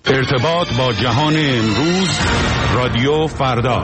ارتباط با جهان امروز، رادیو فردا.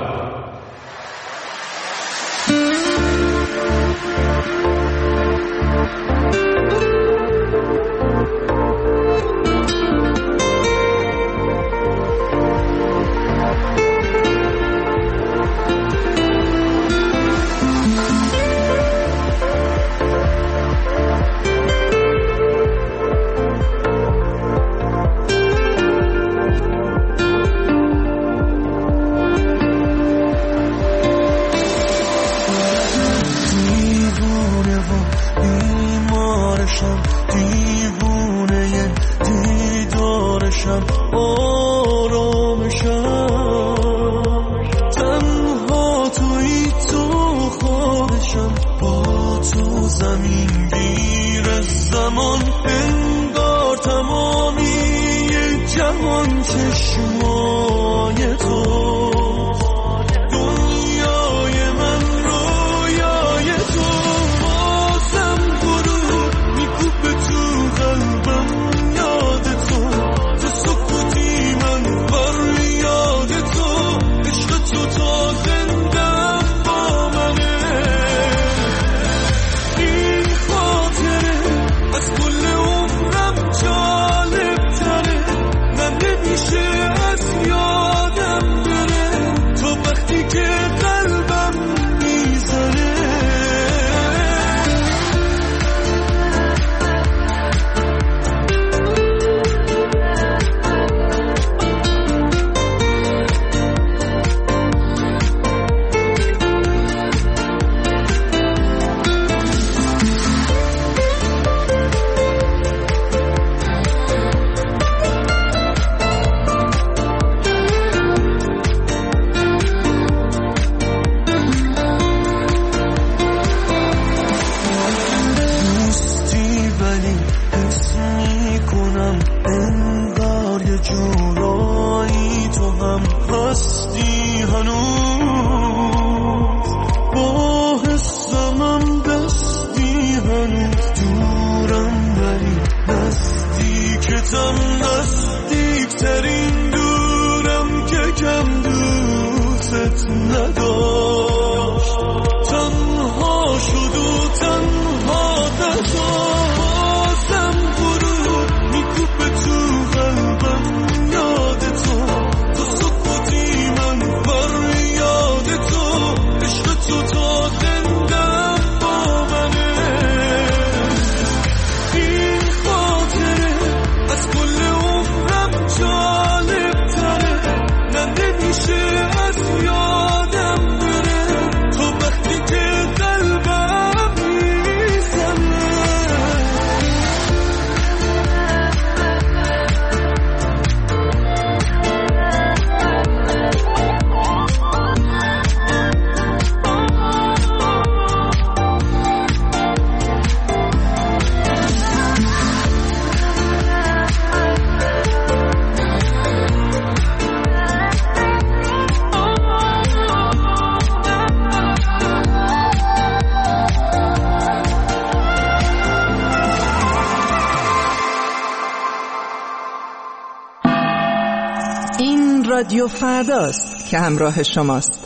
رادیو فرداست که همراه شماست.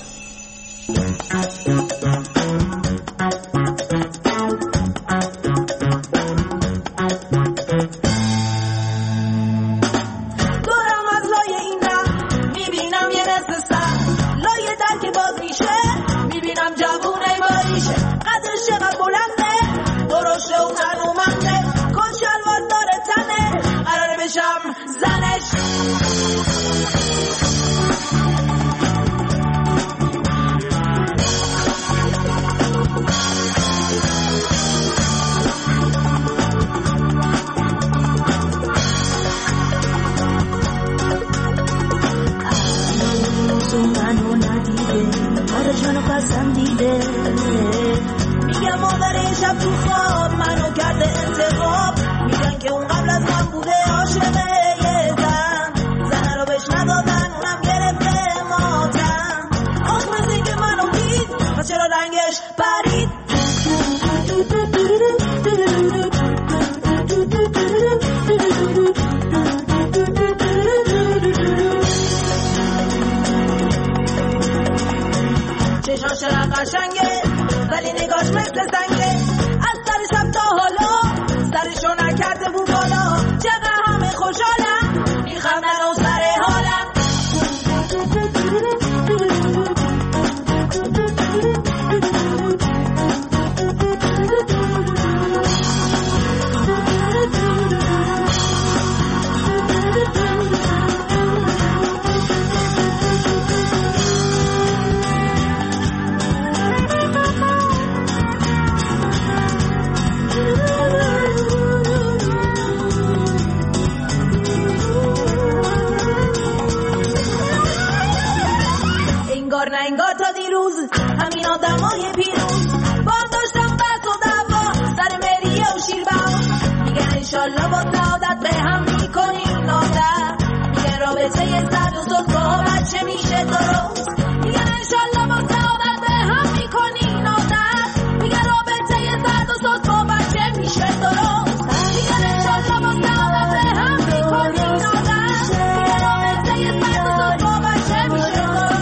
قشنگه ولی نگاش مثل سنگه، از سر شب تا حالا سرشو نکرده بود بالا، چقدر همه خوشحالن میخندن و سر حالن. انگار تا دیروز همین آدمای پیروز با داشتم بس و دعوا سر مریه و شیرباو، میگن انشالله با سعادت به هم میکنیم نادر، میگن رابطه زد و زد با بچه میشه درست، میگن انشالله با سعادت به هم میکنیم نادر، میگن رابطه زد و زد با بچه میشه درست، میگن انشالله با سعادت به هم میکنیم نادر، میگن رابطه زد و زد با بچه میشه درست.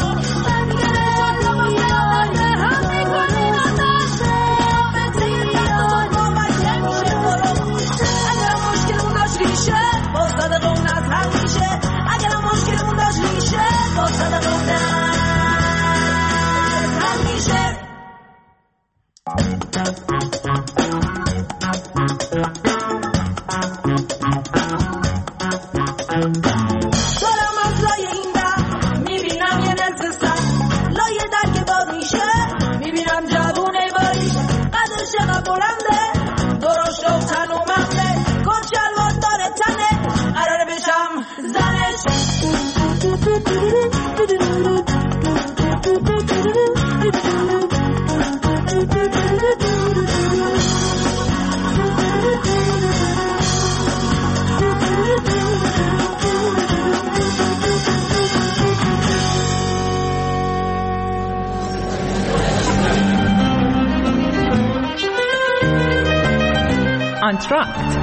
دارم از لای این در میبینم یه نصف سر، لای در که باز میشه میبینم جوونه باریش، قدرش چقدر بلنده درشت و تنومنده، کت شلوار داره تنه قراره بشم زنش. آنتراکت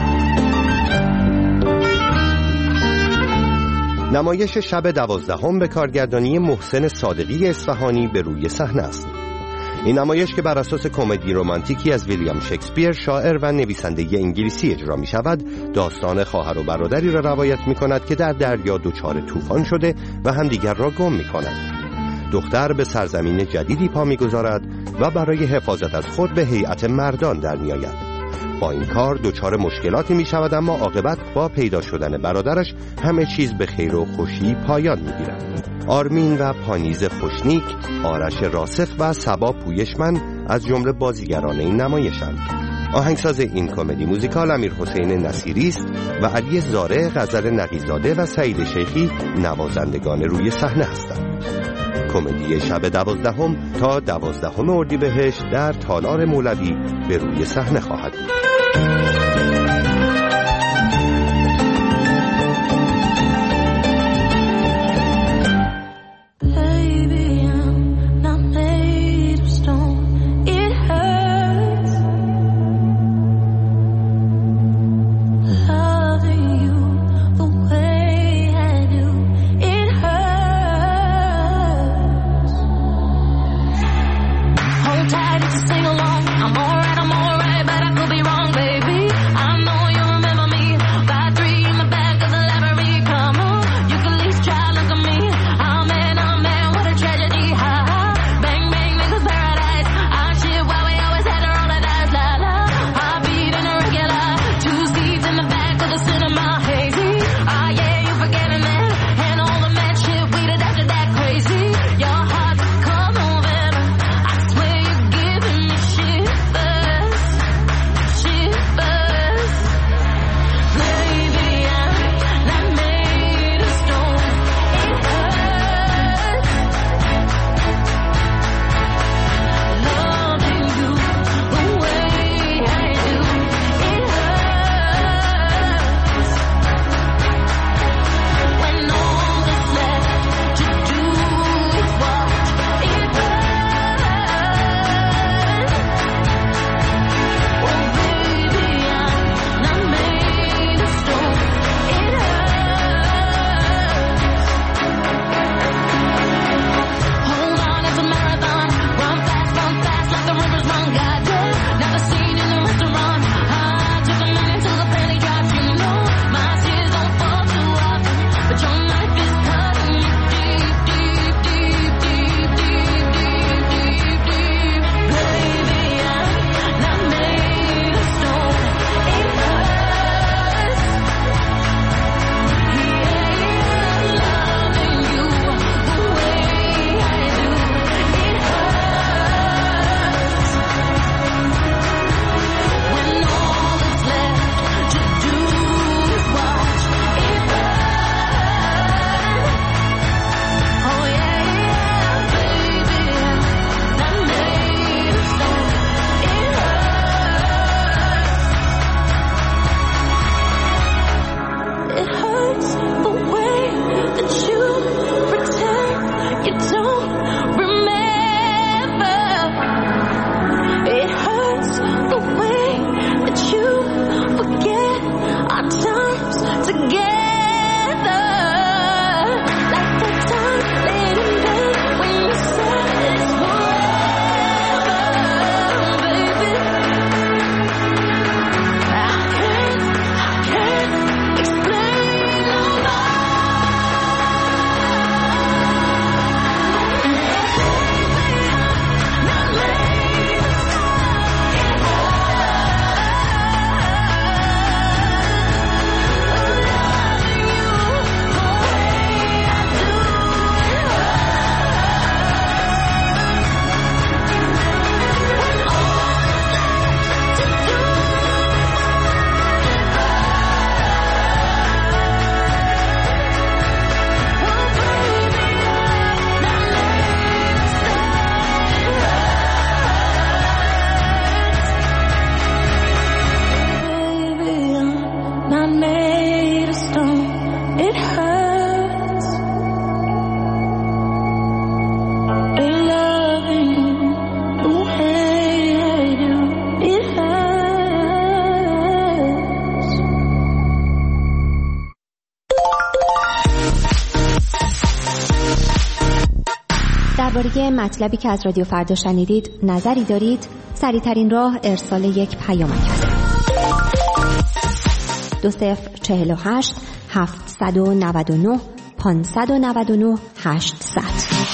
نمایش شب 12 به کارگردانی محسن صادقی اصفهانی به روی صحنه است. این نمایش که بر اساس کمدی رمانتیکی از ویلیام شکسپیر شاعر و نویسنده انگلیسی اجرا می شود، داستان خواهر و برادری را روایت می کند که در دریا دچار طوفان شده و همدیگر را گم می کنند. دختر به سرزمین جدیدی پا می گذارد و برای حفاظت از خود به هیئت مردان در می آید. با این کار دچار مشکلاتی می شود، اما عاقبت با پیدا شدن برادرش همه چیز به خیر و خوشی پایان می گیرد. آرمین و پانیز خوشنیک، آرش راسخ و صبا پویشمن از جمله بازیگران این نمایشند. آهنگساز این کمدی موزیکال امیرحسین نصیری است و علی زاره، غزل نقیزاده و سعید شیخی نوازندگان روی صحنه هستند. کمدی شب 12 تا 12 اردیبهشت در تالار مولوی به روی صحنه خواهد بود. Sing along, I'm alright, but I could be wrong, baby. I know درباره مطلبی که از رادیو فردا شنیدید نظری دارید؟ سریع‌ترین راه ارسال یک پیامک است. 2048 799 599 800.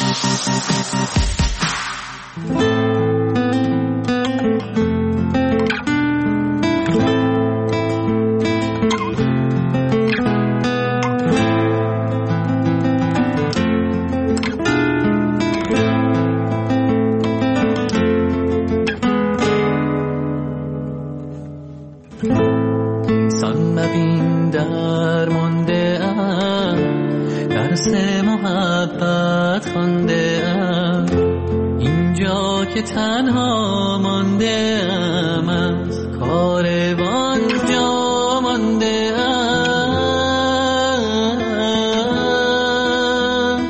تنها مانده ام از کاروان جا مانده ام.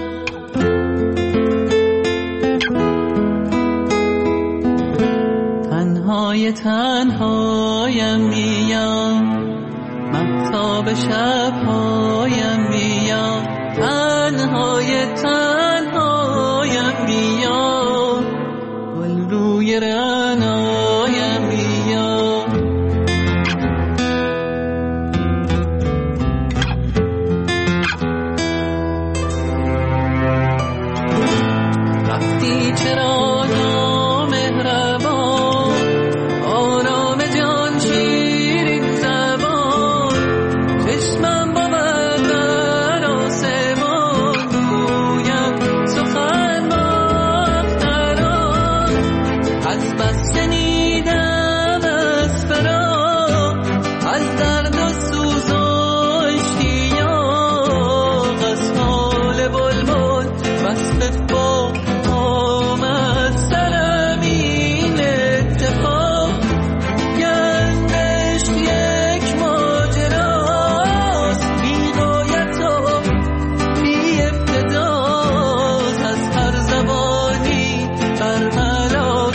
تنهایم میام مهتاب شبهایم میام تنهایم میام روی رعنایم میام. رفتی چرا نامهربان آرام جان شیرین زبان چشمم با بر آسمان گویم سخن از بس شنیدم از فراق از درد و سوز و اشتیاق از حال بلبل وصف با آمد سرم این اتفاق گردشت یک ماجراست بی غایت و بی ابتداست از هر زبانی برملاست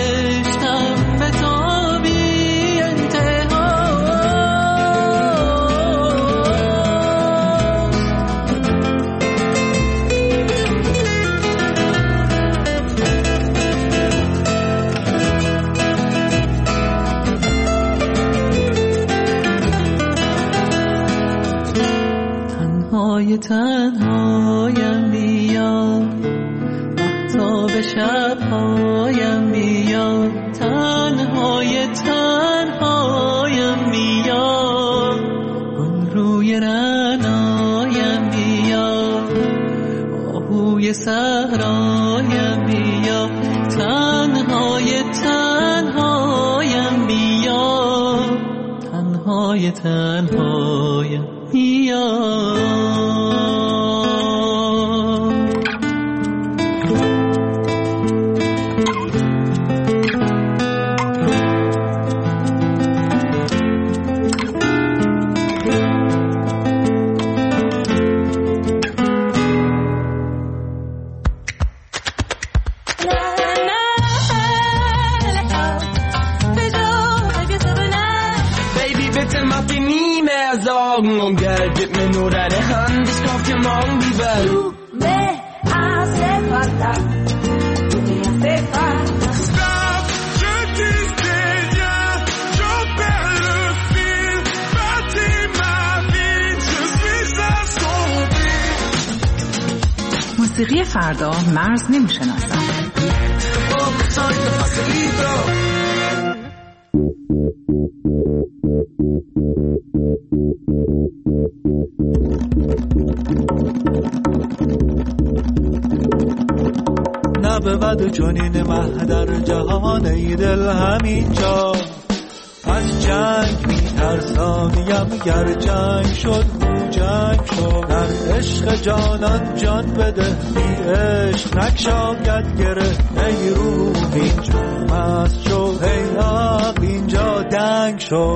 تنهایم میام مهتاب شبهایم میام تنهایم میام گل روی رعنایم میام آهوی صحرایم میام تنهایم میام تنهایم میام. Någon gadget med några hand det ska till mång vi väl me hace falta tú me hace falta stop je disais je perds le fil bâtis ma vie je suis assombri. موسیقی فردا مرز نمیشناسم. نبود چنین مه در جهان ای دل همینجا از جنگ میترسانیم گر جنگ شد جنگ شد در عشق جانان جان بده بی عشق نکشاید گره ای روح اینجا مست شد ای عقل اینجا دنگ شد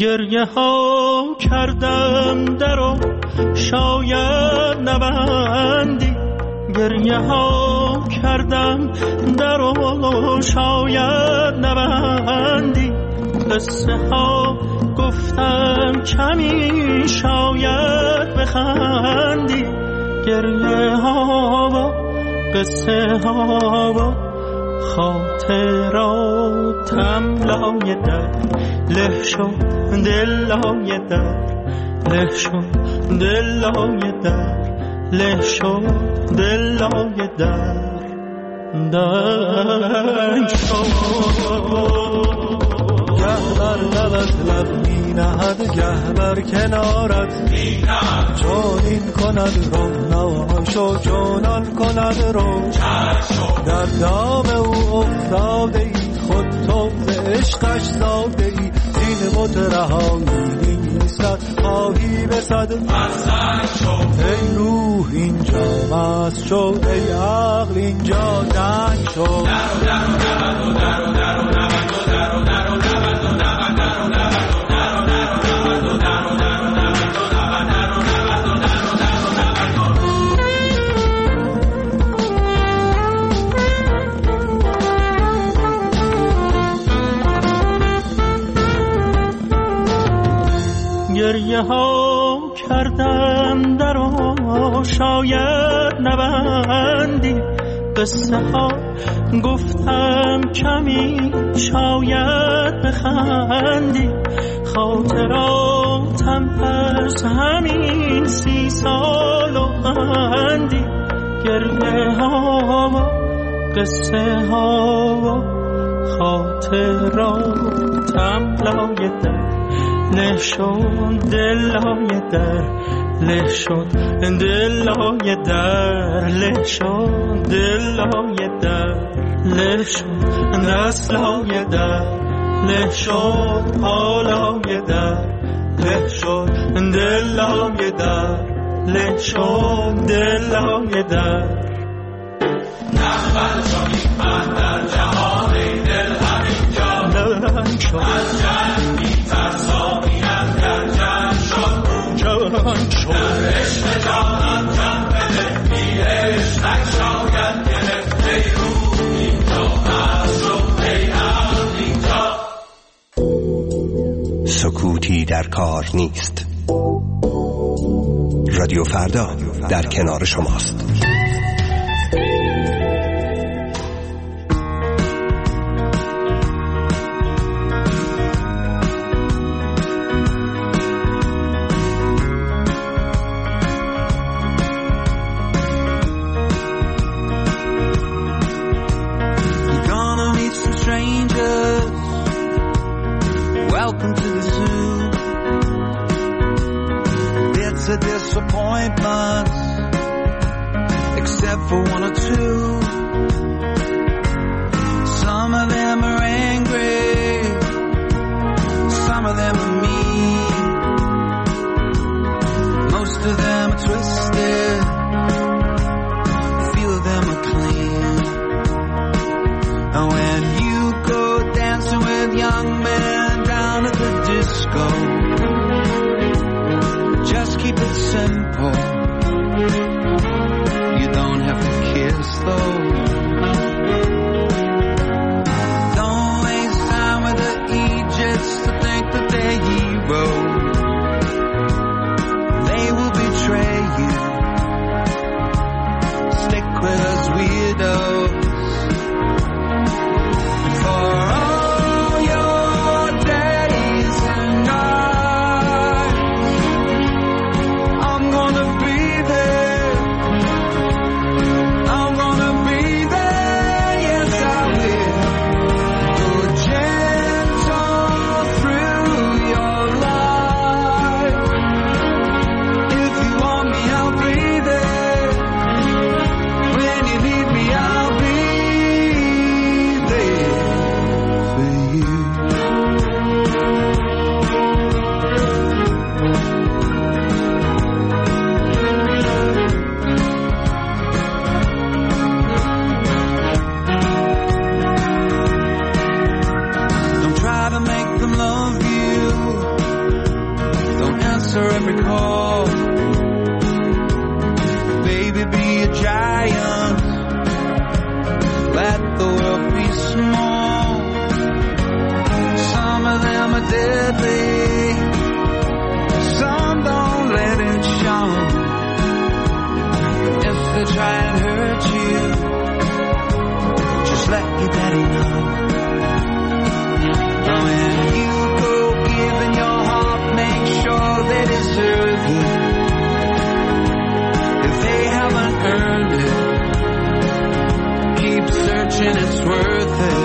گریه ها کردم درو شاید نبندی، گریه ها کردم درو شاید نبندی، قصه ها گفتم کمی شاید بخندی، گریه ها و قصه ها و خاطراتم لای در له شد، دل لای در له شد، دل لای در له شد، دل لای در دنگ شد. گه بر لبت لب می نهد، گه بر کنارت می نهد، چون این کند روناشو، چونان کند رو در دام او افتاده ای، خود تو ز عشقش زاده ای، زین بت رهایی نیستد خواهی بسد مستنگ شد. ای روح اینجا مست شد، ای عقل اینجا دنگ شد. گریه ها کردم درو شاید نبندی، قصه ها گفتم کمی شاید بخندی، خاطراتم پس همین 30 سال و اندی، گریه ها و قصه ها و خاطراتم لای در له شد، دل لای در له شد، دل لای در له شد، دل لای در له شد، دست لای در له شد، پا لای در له شد، دل لای در له شد، دل لای در نخبر شدیم من در جهان دل همینجا لنگ شد، از جنگ میترسانیم در جنگ شد، جنگ شد، در عشق جانان جان بده، بی عشقک شاید گرفت، ای روح اینجا هست شد، ای عقل اینجا. سکوتی در کار نیست. رادیو فردا در کنار شماست. For one or two, some of them are angry, some of them are mean, most of them are twisted, a few of them are clean. And when you go dancing with young men down at the disco, just keep it simple. You don't have to kiss though. Don't waste time with the Egypts to think that they're heroes. They will betray you. Stick with us weirdos. For all your days and nights. When you go giving your heart, make sure they deserve it. If they haven't earned it, keep searching, it's worth it.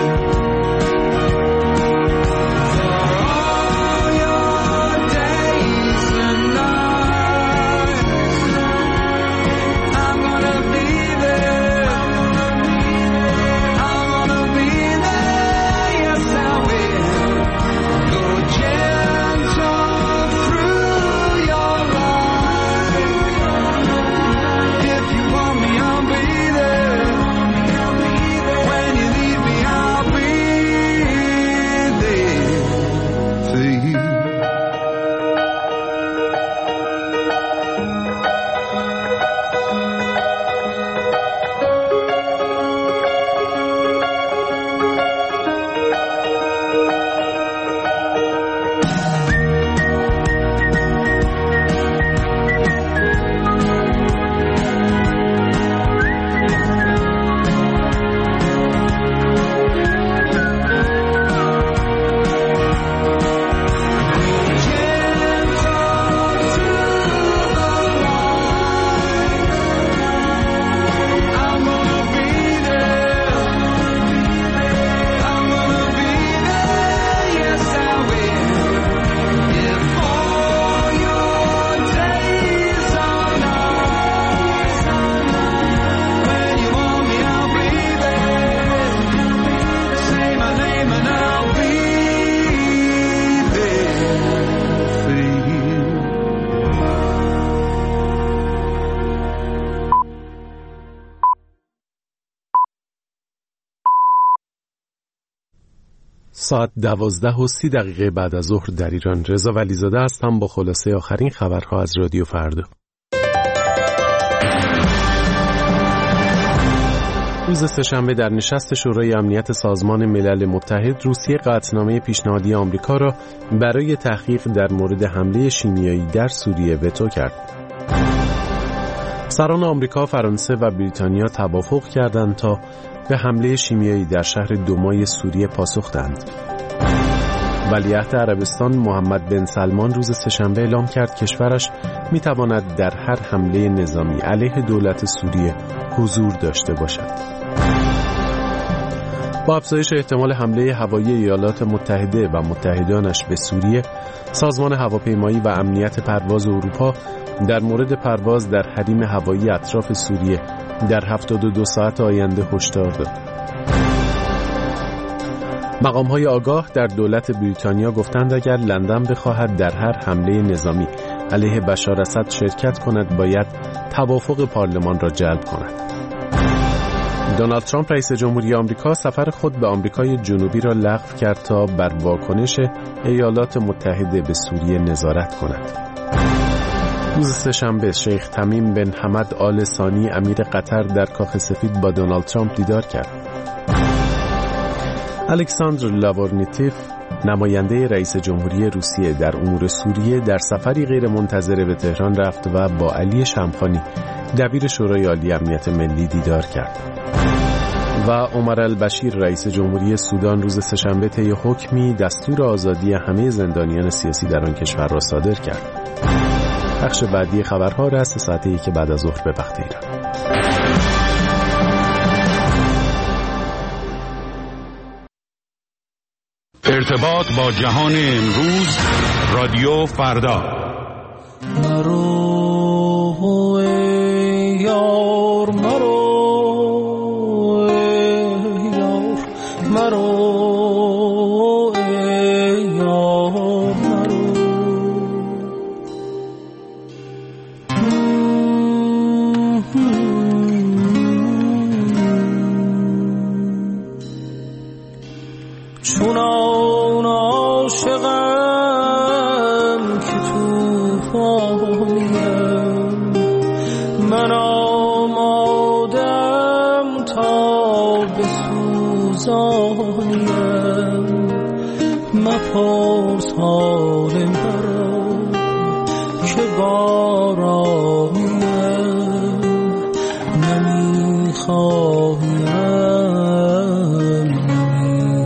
ساعت 12:30 بعد از ظهر در ایران. رضا ولیزاده هستم با خلاصه آخرین خبرها از رادیو فردا. روز سه‌شنبه در نشست شورای امنیت سازمان ملل متحد، روسیه قطعنامه پیشنهادی آمریکا را برای تحقیق در مورد حمله شیمیایی در سوریه وتو کرد. سران آمریکا، فرانسه و بریتانیا توافق کردند تا به حمله شیمیایی در شهر دومای سوریه پاسخ دهند. ولیعهد عربستان محمد بن سلمان روز سه‌شنبه اعلام کرد کشورش می‌تواند در هر حمله نظامی علیه دولت سوریه حضور داشته باشد. با افزایش احتمال حمله هوایی ایالات متحده و متحدانش به سوریه، سازمان هواپیمایی و امنیت پرواز اروپا در مورد پرواز در حریم هوایی اطراف سوریه در 72 ساعت آینده هشدار داد. مقام‌های آگاه در دولت بریتانیا گفتند اگر لندن بخواهد در هر حمله نظامی علیه بشار اسد شرکت کند، باید توافق پارلمان را جلب کند. دونالد ترامپ رئیس جمهوری آمریکا سفر خود به آمریکای جنوبی را لغو کرد تا بر واکنش ایالات متحده به سوریه نظارت کند. روز سه‌شنبه شیخ تمیم بن حمد آل ثانی امیر قطر در کاخ سفید با دونالد ترامپ دیدار کرد. الکساندر لاورنیتیف، نماینده رئیس جمهوری روسیه در امور سوریه، در سفری غیر منتظره به تهران رفت و با علی شمخانی دبیر شورای عالی امنیت ملی دیدار کرد. و عمر البشیر رئیس جمهوری سودان روز سه‌شنبه طی حکمی دستور آزادی همه زندانیان سیاسی در آن کشور را صادر کرد. بخش بعدی خبرها را از ساعت 1 بعد از ظهر به وقت ایران. ارتباط با جهان امروز، رادیو فردا. مرو یار، مرو یار، مرو یار، مرو. چونان عاشقم که توفانیم، من آمادم تا بسوزانیم. مپرس حال مرا که بارانیم، نمیخواهیم، نمیخواهیم.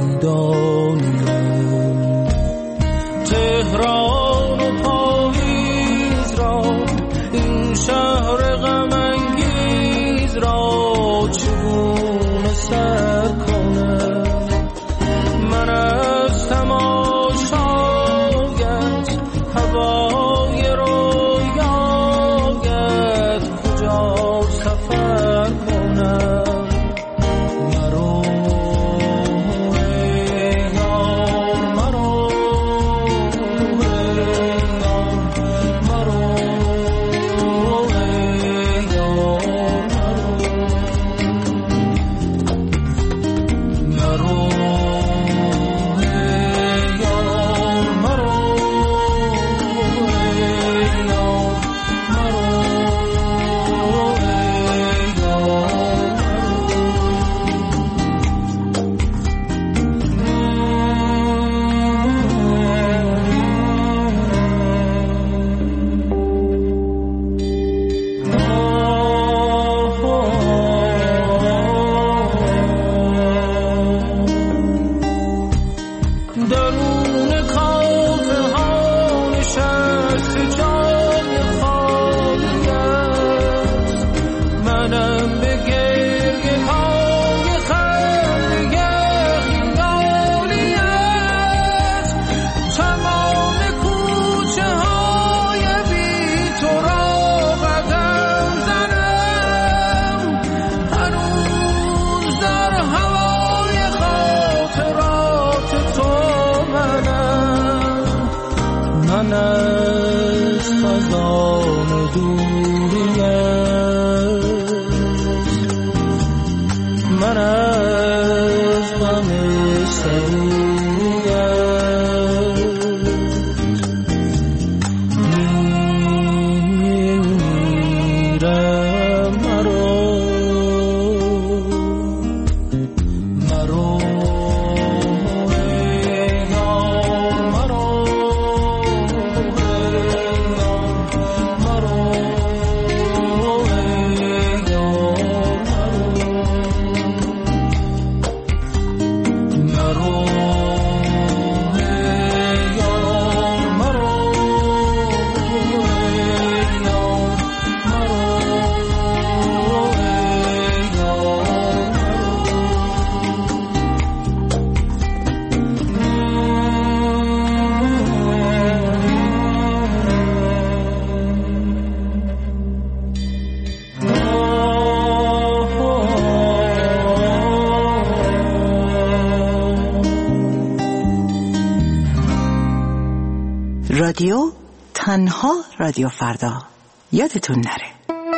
رادیو تنها رادیو فردا، یادتون نره.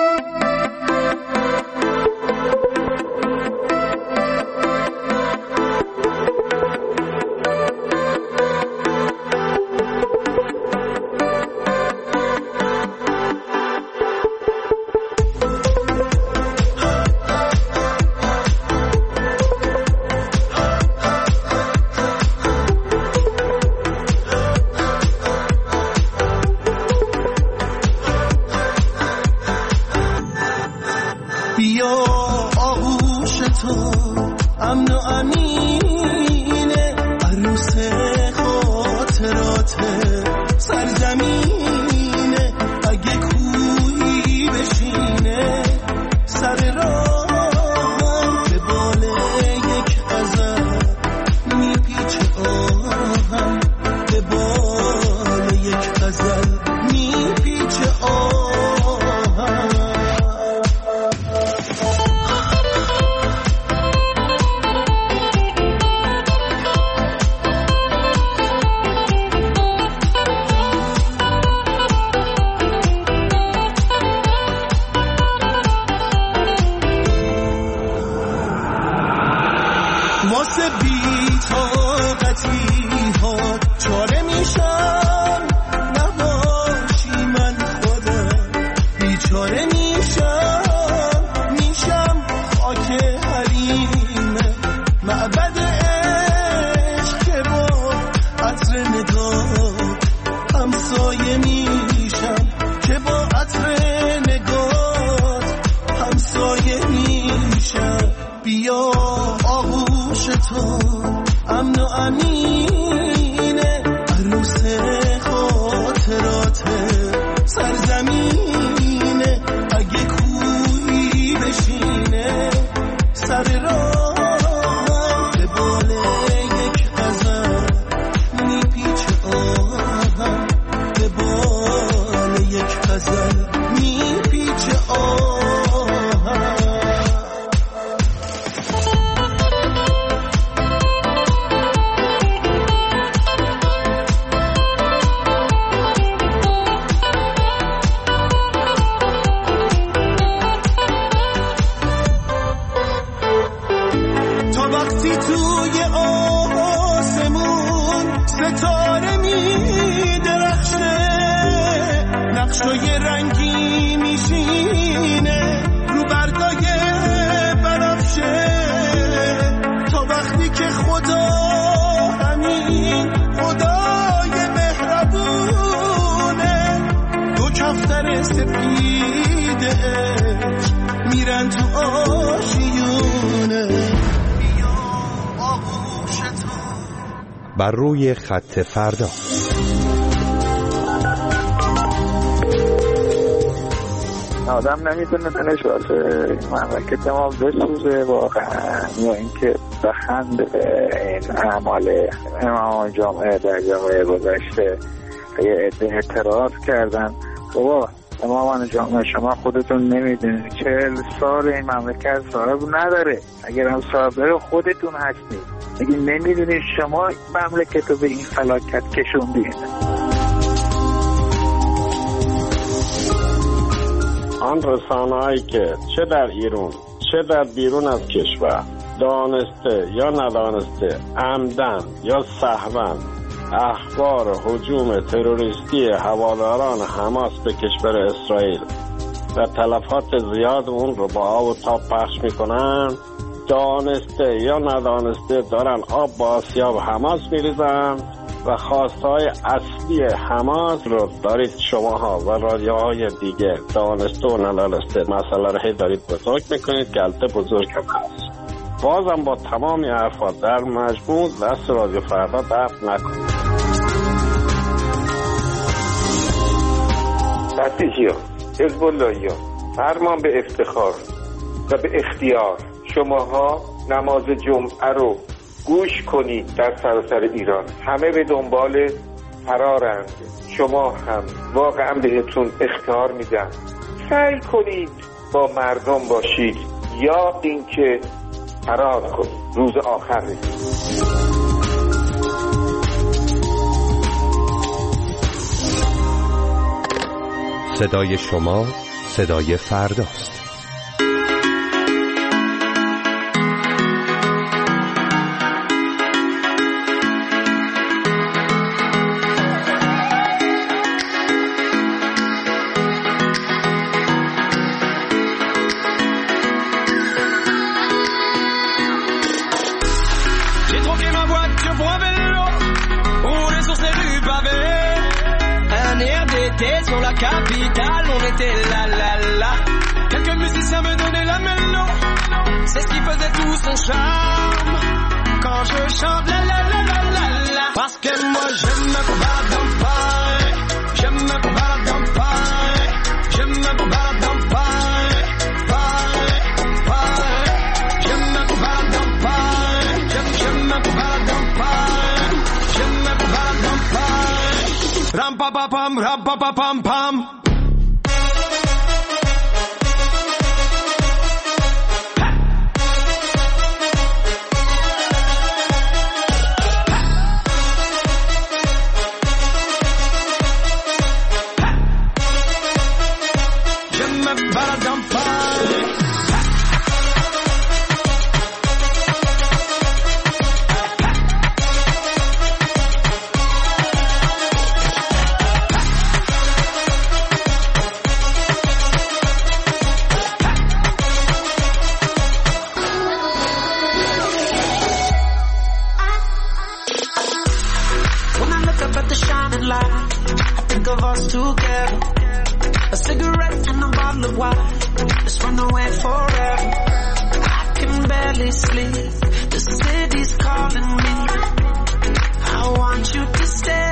بر روی خط فردا. آدم نمیتونه دلش واسه مملکت ما بسوزه واقعا، یا اینکه بخنده به این اعمال امام جامعه در جامعه گذشته. یه عده اعتراض کردن بابا امامان جامعه شما خودتون نمیدونید 40 سال این مملکت صاحب نداره، اگر هم صاحب داره خودتون هستید، اگه نمیدونید شما مملکت رو به این فلاکت کشوندید. آن رسانه‌هایی که چه در ایران چه در بیرون از کشور دانسته یا ندانسته، عمدن یا سهواً اخبار هجوم تروریستی هواداران حماس به کشور اسرائیل و تلفات زیاد اون رو با آب و تاب پخش میکنن، دانسته یا ندانسته دارن آب با آسیاب حماس میریزن و خواستهای اصلی حماس رو دارید شماها و رادیوهای دیگه دانسته و ندانسته مسئله رو دارید بزرگ میکنید که البته بزرگ هم هست. بازم با تمامی حرفات در مجموع دست رادیو فردا درد نکنید. بسیجی ها، حزب اللهی ها، فرمان به افتخار و به اختیار شماها نماز جمعه رو گوش کنید. در سراسر ایران همه به دنبال فرارند، شما هم واقعا بهتون اختیار میدن سعی کنید با مردم باشید یا اینکه فرار کنید. روز آخر رسید. صدای شما صدای فرداست. Sur la capitale, on était là, là, là. Quelques musiciens me donnaient la mélo. C'est ce qui faisait tout son charme. Quand je chante la, la, la, la, la, la. Parce que moi je me balade dans Paris. Je me balade dans Paris. Je me balade dans Paris. Paris, Paris. Je me balade dans Paris. Je me balade dans Paris. Je me balade dans Paris. Ram pa pa pam, ram pa pa pam pam. Je me balade dans Paris. Together, a cigarette and a bottle of wine. Let's run away forever. I can barely sleep. The city's calling me. I want you to stay.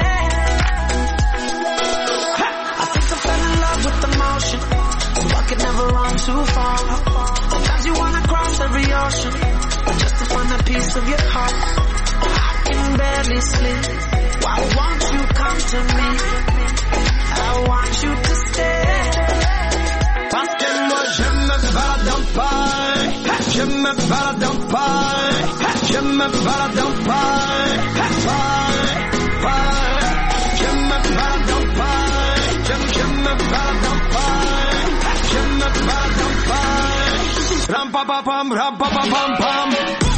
I think I fell in love with the motion, so I could never run too far. Sometimes you wanna cross every ocean just to find a piece of your heart. I can barely sleep. Why won't you come to me? I want you to stay. Parce que moi je me balade dans Paris. Je me balade dans Paris. Je me balade dans Paris. Paris, Paris. Je me balade dans Paris. Je me balade dans Paris. Je me balade dans Paris. Ram pa pa pam, ram pa pa pam pam.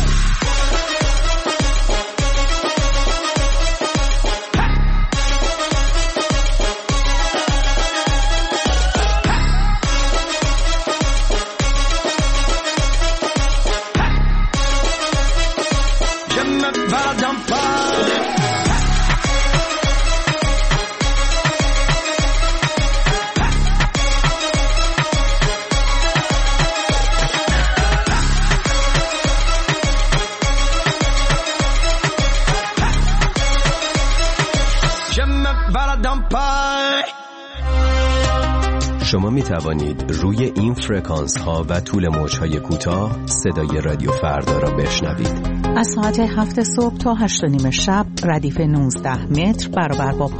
شما می توانید روی این فرکانس ها و طول موج های کوتاه صدای رادیو فردا را بشنوید. از ساعت 7 صبح تا 8:30 شب ردیف 19 متر برابر با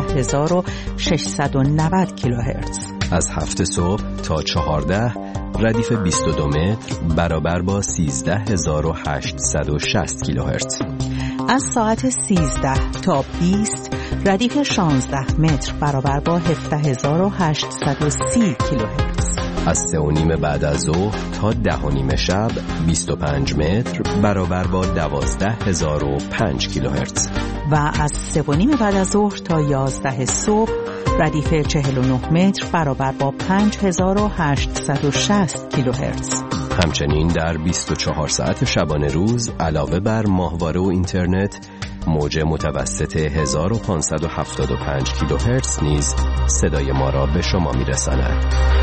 15690 کیلوهرتز. از 7 صبح تا 14 ردیف 22 متر برابر با 13860 کیلوهرتز. از ساعت 13 تا 20 ردیف 16 متر برابر با 17830 کیلوهرتز. از 3:30 بعد از ظهر تا 10:30 شب 25 متر برابر با 12005 کیلوهرتز و از 3:30 بعد از ظهر تا 11 صبح ردیف 49 متر برابر با 5860 کیلوهرتز. همچنین در 24 ساعت شبانه روز علاوه بر ماهواره و اینترنت موج متوسط 1575 کیلوهرتز نیز صدای ما را به شما میرساند.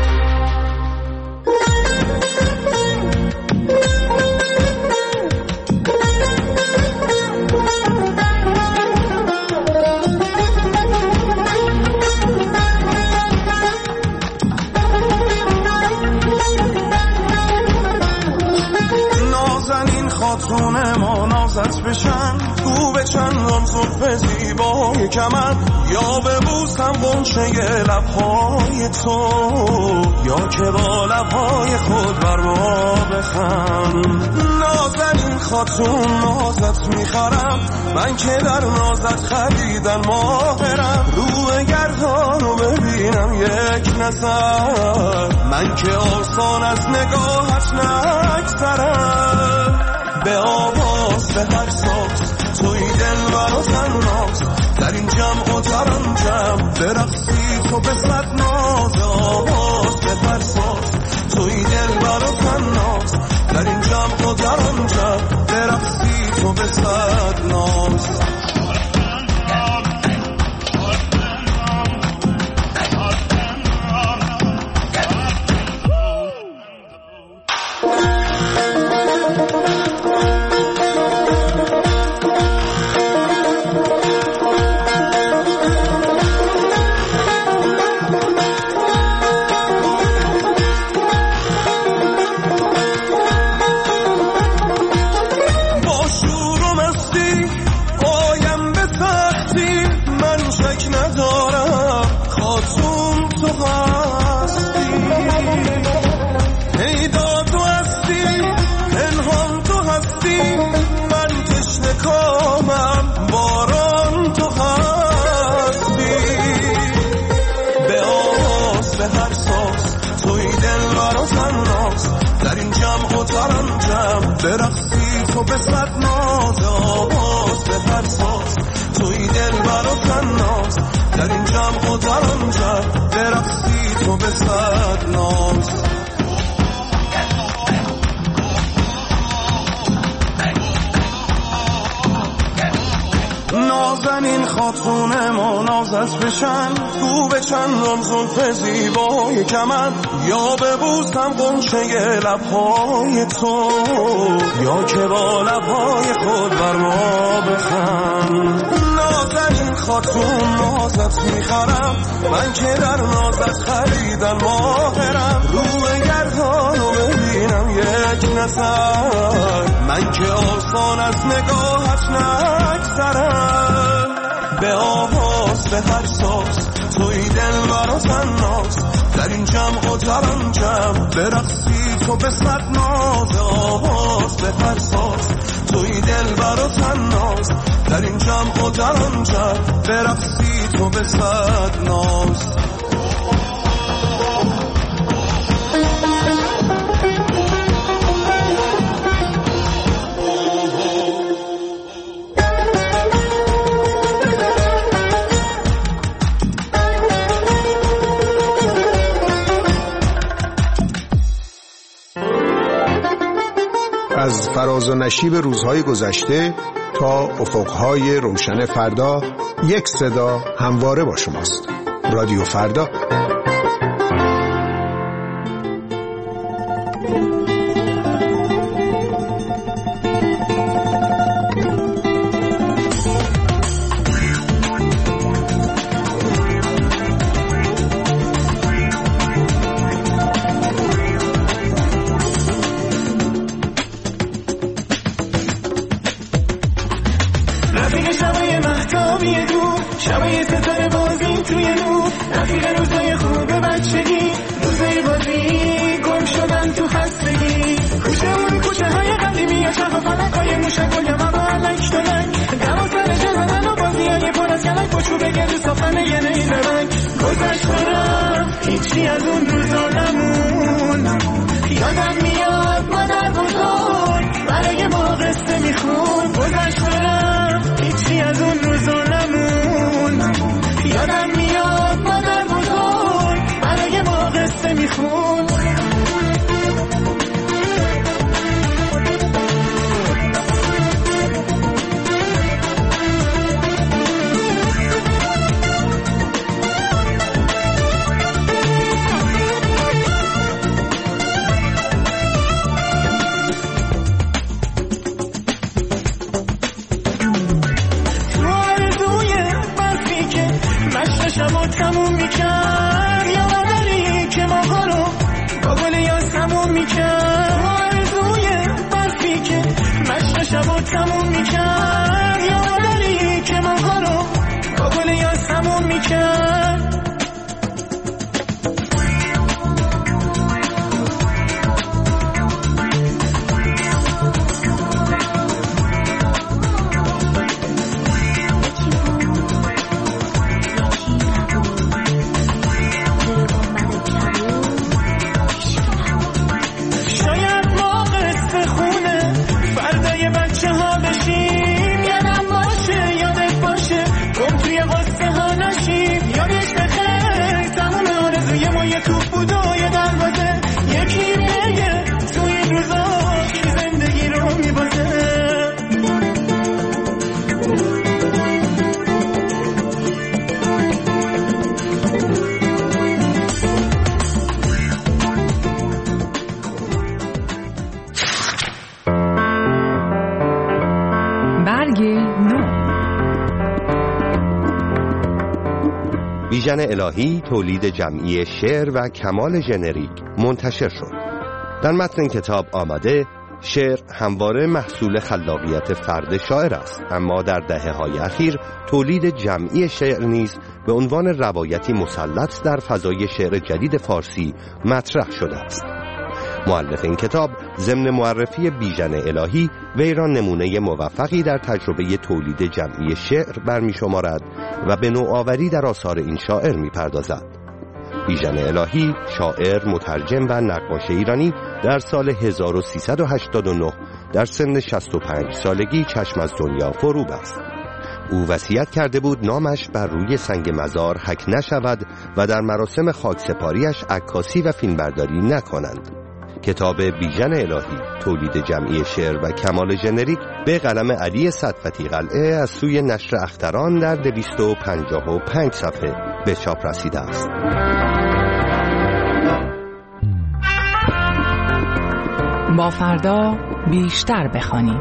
خاتون ما نازت بشن تو به چندان زلف زیبای کمن، یا ببوسم غنچه لبهای تو، یا که با لبهای خود بر ما بخند. نازنین خاتون نازت میخرم، من که در نازت خریدن ماهرم. روح گردان رو ببینم یک نظر، من که آسان از نگاهت نگذرم. به آواز به هر ساز توی دل برا تناز، در این جمع و در آن جمع برقصی تو به صد ناز. آواز به هر ساز توی دل برا تناز، در این جمع و در آن جمع برقصی تو به صد ناز. برقصی تو به صد ناز. آواز به هر ساز توی دل برا تناز، در این جمع و در آن جمع برقصی تو به صد ناز. نازنین خاتون ما نازت بشن تو به چندان زلف زیبای کمن، یا ببوسم غنچه لبهای تو، یا که با لبهای خود بر ما بخند. نازنین خاتون نازت میخرم، من که در نازت خریدن ماهرم. روح گردان رو ببینم یک نظر، من که آسان از نگاهت نگذرم. به آواز به هر ساز توی دل برا تناز، در این جمع و در آن جمع برقصی تو به صد ناز. آواز به هر ساز توی دل برا تناز، در این جمع و در آن جمع برقصی تو به صد ناز. از فراز و نشیب روزهای گذشته تا افقهای روشن فردا، یک صدا همواره با شماست. رادیو فردا. هیچی از اون روزا نمون. یادم میاد مادر بزرگ برای ما قصه میخون، گذشته رفت هیچی از اون روزا نمون. یادم میاد مادر بزرگ برای ما قصه میخون. شبا تموم میکرد یادری که ماها رو با گل یاس تموم میکرد. آرزوی برفی که مشت شبا تموم میکرد یادری که ماها رو با گل یاس تموم میکرد. بیژن الهی تولید جمعی شعر و کمال ژنریک منتشر شد. در متن این کتاب آمده شعر همواره محصول خلاقیت فرد شاعر است، اما در دهه‌های اخیر تولید جمعی شعر نیز به عنوان روایتی مسلط در فضای شعر جدید فارسی مطرح شده است. مؤلف این کتاب ضمن معرفی بیژن الهی وی را نمونه موفقی در تجربه تولید جمعی شعر برمی‌شمارد و به نوآوری در آثار این شاعر می‌پردازد. بیژن الهی شاعر، مترجم و نقاش ایرانی در سال 1389 در سن 65 سالگی چشم از دنیا فرو بست. او وصیت کرده بود نامش بر روی سنگ مزار حک نشود و در مراسم خاکسپاریش عکاسی و فیلمبرداری نکنند. کتاب بیژن الهی تولید جمعی شعر و کمال ژنریک به قلم علی صدفتی قلعه از سوی نشر اختران در 255 صفحه به چاپ رسیده است. با فردا بیشتر بخوانیم.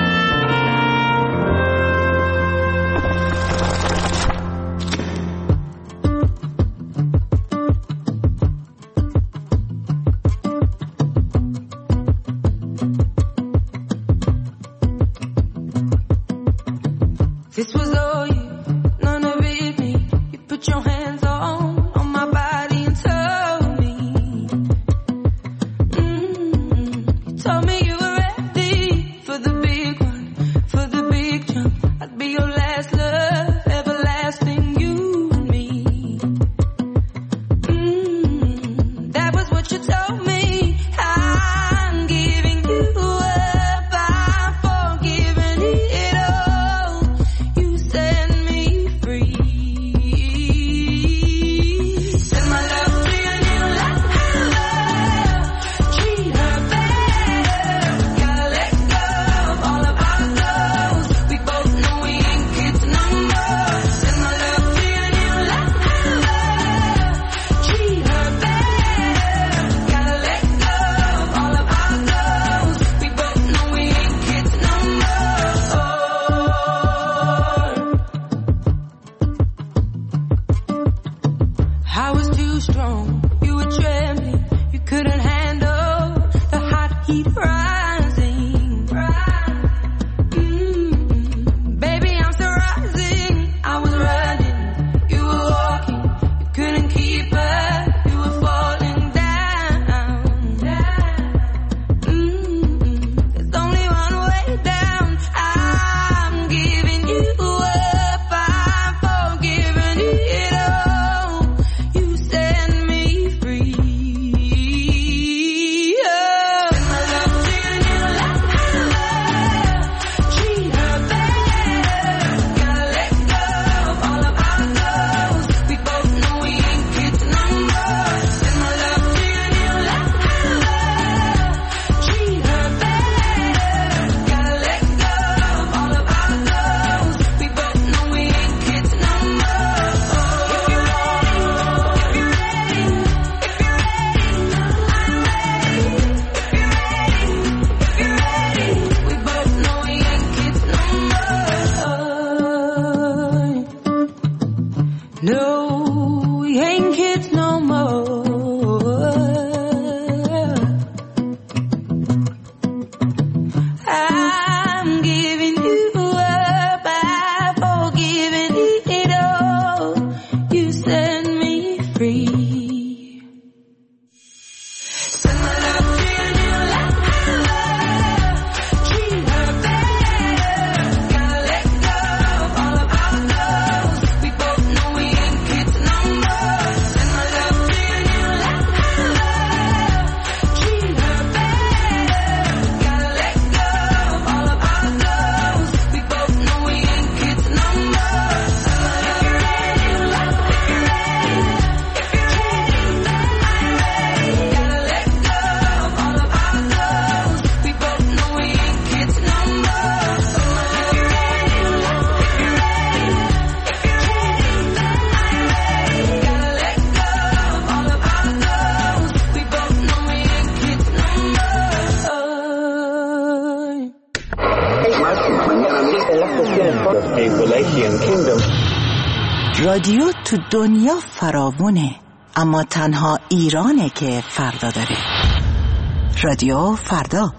This was all you, none of it me. You put your hands on my body and told me. You told me you were ready for the big one, for the big jump. I'd be your last love, everlasting, you and me. That was what you told me. I'm giving you up, I'm forgiving it all. You said Appalachian Kingdom. رادیو تو دنیا فراوونه، اما تنها ایرانه که فردا داره. رادیو فردا.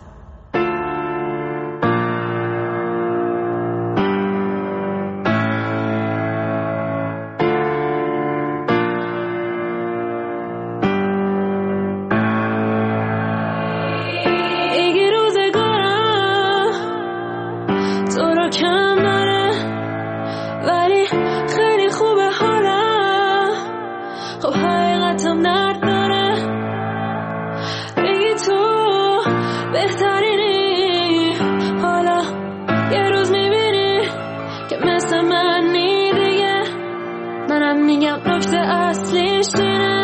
مثل منی دیگه، منم میگم نکته اصلیش اینه.